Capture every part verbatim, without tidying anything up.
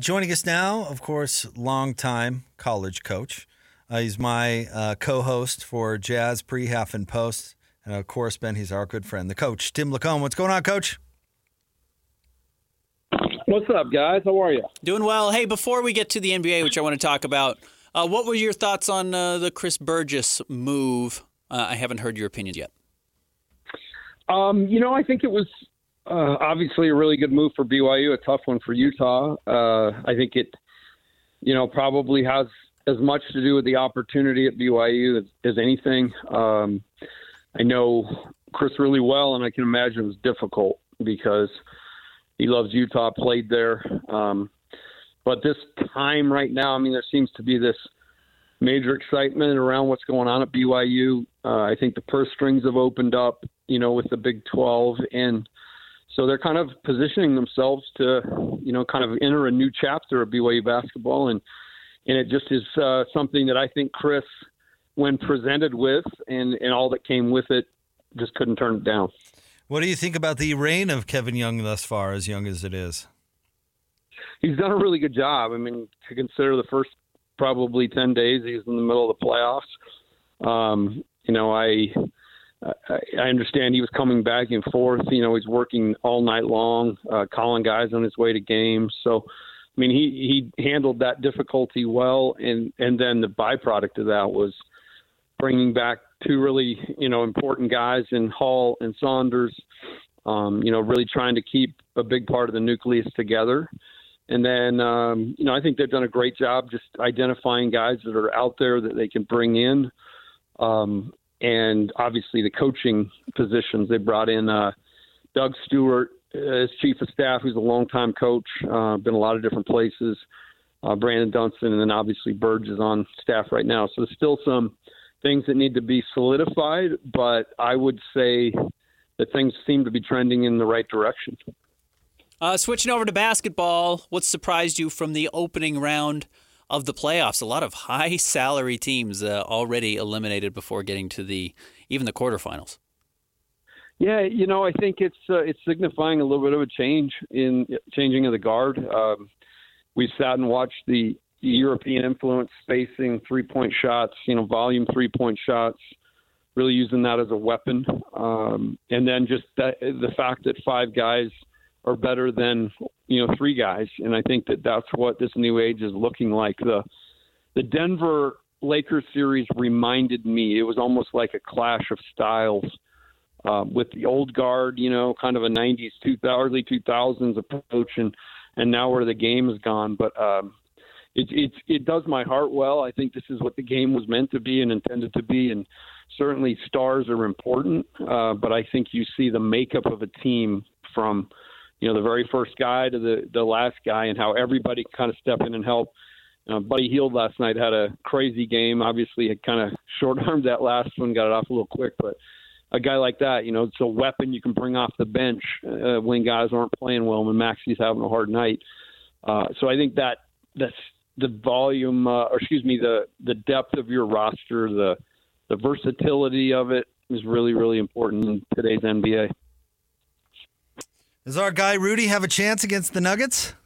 Joining us now, of course, longtime college coach. Uh, he's my uh, co-host for Jazz Pre, Half, and Post. And, of course, Ben, he's our good friend, the coach, Tim LaComb. What's going on, Coach? What's up, guys? How are you? Doing well. Hey, before we get to the N B A, which I want to talk about, uh, what were your thoughts on uh, the Chris Burgess move? Uh, I haven't heard your opinions yet. Um, you know, I think it was uh, obviously a really good move for B Y U, a tough one for Utah. Uh, I think it, you know, probably has as much to do with the opportunity at B Y U as, as anything. Um, I know Chris really well, and I can imagine it was difficult because he loves Utah, played there. Um, but this time right now, I mean, there seems to be this major excitement around what's going on at B Y U. Uh, I think the purse strings have opened up, you know, with the Big twelve. And so they're kind of positioning themselves to, you know, kind of enter a new chapter of B Y U basketball. And, and it just is uh, something that I think Chris, when presented with and, and all that came with it, just couldn't turn it down. What do you think about the reign of Kevin Young thus far, as young as it is? He's done a really good job. I mean, to consider the first probably ten days, he's in the middle of the playoffs. Um, you know, I, I I understand he was coming back and forth. You know, he's working all night long, uh, calling guys on his way to games. So, I mean, he, he handled that difficulty well. And, and then the byproduct of that was bringing back two really, you know, important guys in Hall and Saunders, um, you know, really trying to keep a big part of the nucleus together. And then, um, you know, I think they've done a great job just identifying guys that are out there that they can bring in. Um, and obviously the coaching positions, they brought in uh, Doug Stewart as chief of staff, who's a longtime coach, uh, been a lot of different places, uh, Brandon Dunston, and then obviously Burge is on staff right now. So there's still some things that need to be solidified, but I would say that things seem to be trending in the right direction. Uh, switching over to basketball, what surprised you from the opening round of the playoffs? A lot of high-salary teams uh, already eliminated before getting to the even the quarterfinals. Yeah, you know, I think it's uh, it's signifying a little bit of a change in changing of the guard. Um, we sat and watched the European influence, spacing, three-point shots, you know, volume three-point shots, really using that as a weapon. Um, and then just that, the fact that five guys are better than, you know, three guys. And I think that that's what this new age is looking like. The the Denver Lakers series reminded me, it was almost like a clash of styles uh, with the old guard, you know, kind of a nineties, two thousand, early two thousands approach, and, and now where the game has gone. But um, it, it, it does my heart well. I think this is what the game was meant to be and intended to be. And certainly stars are important, uh, but I think you see the makeup of a team from – you know, the very first guy to the, the last guy, and how everybody kind of step in and help. Uh, Buddy Hield last night had a crazy game. Obviously, had kind of short-armed that last one, got it off a little quick. But a guy like that, you know, it's a weapon you can bring off the bench uh, when guys aren't playing well, when Maxi's having a hard night. Uh, so I think that that's the volume, uh, or excuse me, the the depth of your roster, the the versatility of it is really, really important in today's N B A. Does our guy Rudy have a chance against the Nuggets?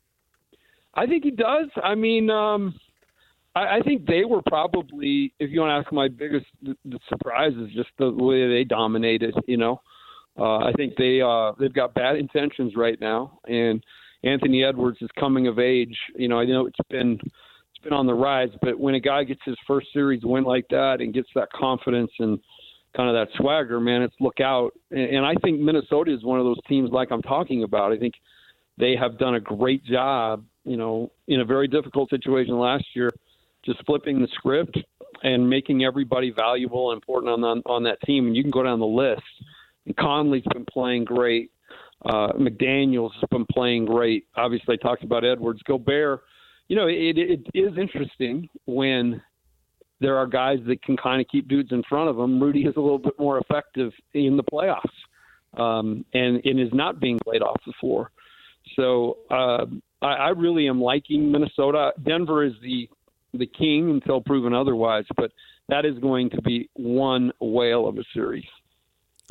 I think he does. I mean, um, I, I think they were probably, if you want to ask my biggest the, the surprise, is just the way they dominated. You know, uh, I think they uh, they've got bad intentions right now, and Anthony Edwards is coming of age. You know, I know it's been it's been on the rise, but when a guy gets his first series win like that and gets that confidence and kind of that swagger, man, it's look out. And I think Minnesota is one of those teams like I'm talking about. I think they have done a great job, you know, in a very difficult situation last year, just flipping the script and making everybody valuable and important on, on, on that team. And you can go down the list. And Conley's been playing great. Uh, McDaniels has been playing great. Obviously, I talked about Edwards. Gobert, you know, it, it is interesting when there are guys that can kind of keep dudes in front of them. Rudy is a little bit more effective in the playoffs um, and, and is not being played off the floor. So uh, I, I really am liking Minnesota. Denver is the the king until proven otherwise, but that is going to be one whale of a series.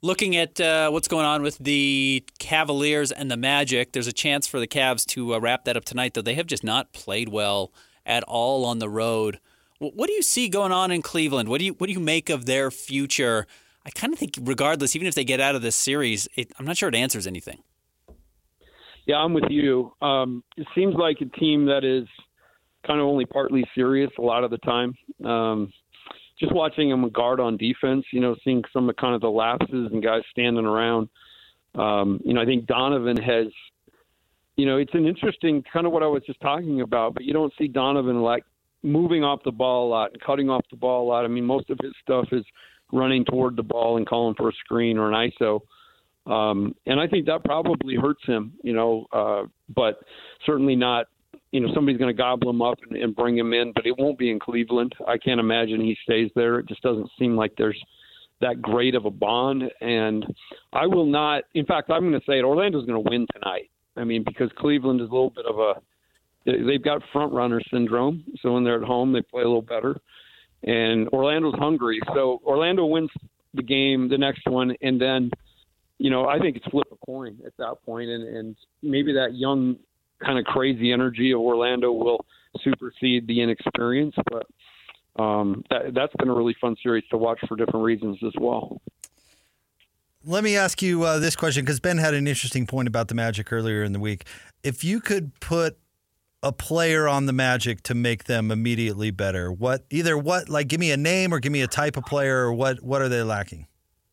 Looking at uh, what's going on with the Cavaliers and the Magic, there's a chance for the Cavs to uh, wrap that up tonight, though they have just not played well at all on the road. What do you see going on in Cleveland? What do you what do you make of their future? I kind of think regardless, even if they get out of this series, it, I'm not sure it answers anything. Yeah, I'm with you. Um, it seems like a team that is kind of only partly serious a lot of the time. Um, just watching them guard on defense, you know, seeing some of kind of the lapses and guys standing around. Um, you know, I think Donovan has, you know, it's an interesting kind of what I was just talking about, but you don't see Donovan like moving off the ball a lot and cutting off the ball a lot. I mean, most of his stuff is running toward the ball and calling for a screen or an I S O. Um, and I think that probably hurts him, you know, uh, but certainly not, you know, somebody's going to gobble him up and, and bring him in, but it won't be in Cleveland. I can't imagine he stays there. It just doesn't seem like there's that great of a bond. And I will not, in fact, I'm going to say it, Orlando's going to win tonight. I mean, because Cleveland is a little bit of a, they've got front runner syndrome. So when they're at home, they play a little better. And Orlando's hungry. So Orlando wins the game, the next one, and then, you know, I think it's flip a coin at that point, and, and maybe that young kind of crazy energy of Orlando will supersede the inexperience. But um, that, that's been a really fun series to watch for different reasons as well. Let me ask you uh, this question, because Ben had an interesting point about the Magic earlier in the week. If you could put a player on the Magic to make them immediately better, what either what like give me a name or give me a type of player, or what what are they lacking?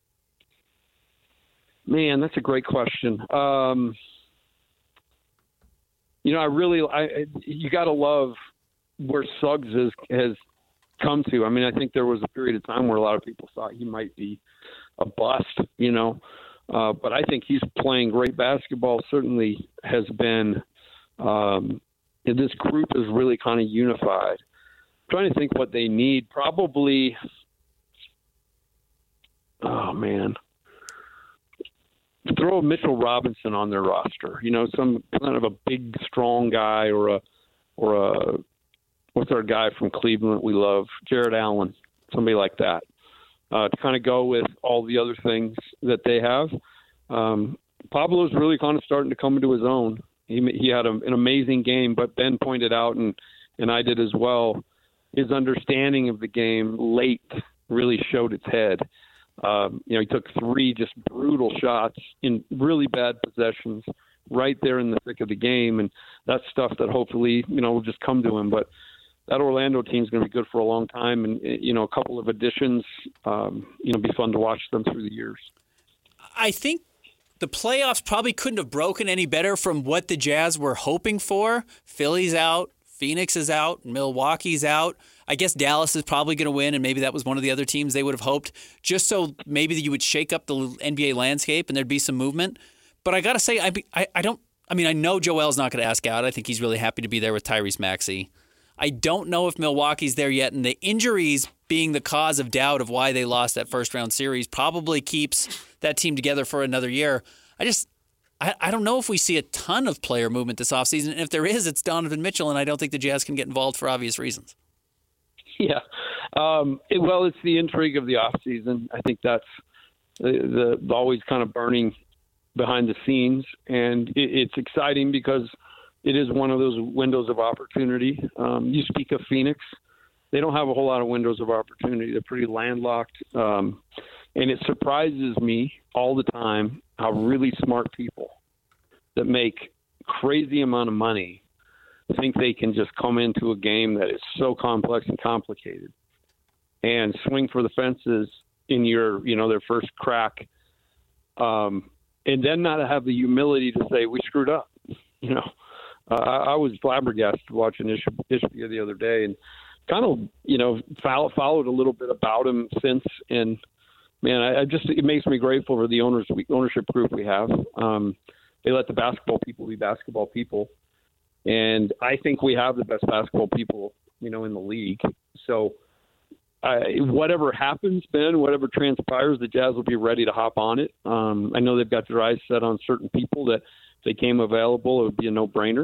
Man, that's a great question. Um, you know, I really, I you got to love where Suggs is, has come to. I mean, I think there was a period of time where a lot of people thought he might be a bust, you know, uh, but I think he's playing great basketball. Certainly has been. Um, this group is really kind of unified. I'm trying to think what they need. Probably, oh man. Throw Mitchell Robinson on their roster, you know, some kind of a big, strong guy, or a, or a, what's our guy from Cleveland we love, Jared Allen, somebody like that, uh, to kind of go with all the other things that they have. Um, Pablo's really kind of starting to come into his own. He, he had a, an amazing game, but Ben pointed out, and, and I did as well, his understanding of the game late really showed its head. Um, you know, he took three just brutal shots in really bad possessions right there in the thick of the game. And that's stuff that hopefully, you know, will just come to him. But that Orlando team is going to be good for a long time. And, you know, a couple of additions, um, you know, be fun to watch them through the years. I think the playoffs probably couldn't have broken any better from what the Jazz were hoping for. Philly's out. Phoenix is out. Milwaukee's out. I guess Dallas is probably going to win, and maybe that was one of the other teams they would have hoped, just so maybe you would shake up the N B A landscape and there'd be some movement. But I got to say, I, I I don't – I mean, I know Joel's not going to ask out. I think he's really happy to be there with Tyrese Maxey. I don't know if Milwaukee's there yet, and the injuries being the cause of doubt of why they lost that first-round series probably keeps that team together for another year. I just I, – I don't know if we see a ton of player movement this offseason, and if there is, it's Donovan Mitchell, and I don't think the Jazz can get involved for obvious reasons. Yeah. Um, it, well, it's the intrigue of the offseason. I think that's the, the always kind of burning behind the scenes. And it, it's exciting because it is one of those windows of opportunity. Um, you speak of Phoenix. They don't have a whole lot of windows of opportunity. They're pretty landlocked. Um, and it surprises me all the time how really smart people that make crazy amount of money think they can just come into a game that is so complex and complicated and swing for the fences in your, you know, their first crack, um, and then not have the humility to say we screwed up. You know, uh, I, I was flabbergasted watching Ishbia the other day, and kind of, you know, follow, followed a little bit about him since. And man, I, I just it makes me grateful for the owners ownership group we have. Um, they let the basketball people be basketball people. And I think we have the best basketball people, you know, in the league. So I, whatever happens, Ben, whatever transpires, the Jazz will be ready to hop on it. Um, I know they've got their eyes set on certain people that if they came available, it would be a no-brainer.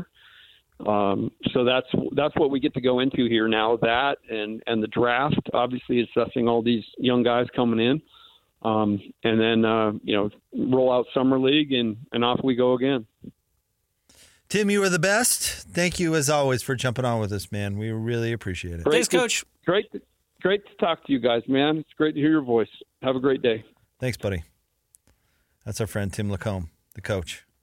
Um, so that's that's what we get to go into here now, that and, and the draft, obviously assessing all these young guys coming in. um, and then uh, you know roll out summer league and, and off we go again. Tim, you are the best. Thank you as always for jumping on with us, man. We really appreciate it. Great Thanks, to, Coach. Great, to, great to talk to you guys, man. It's great to hear your voice. Have a great day. Thanks, buddy. That's our friend Tim Lacombe, the coach.